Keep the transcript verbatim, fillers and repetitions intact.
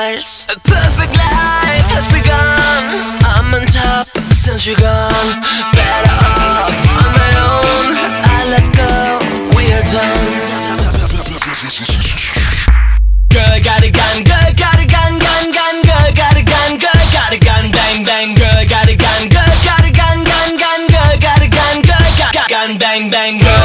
eyes. A perfect life has begun. I'm on top since you're gone. Better off on my own. I let go, we are done. Girl got a gun, girl got a gun, gun, gun. Girl got a gun, girl got a gun, bang, bang. Girl got a gun, girl got a gun, gun, gun. Girl got a gun, girl got gun, bang, bang. Girl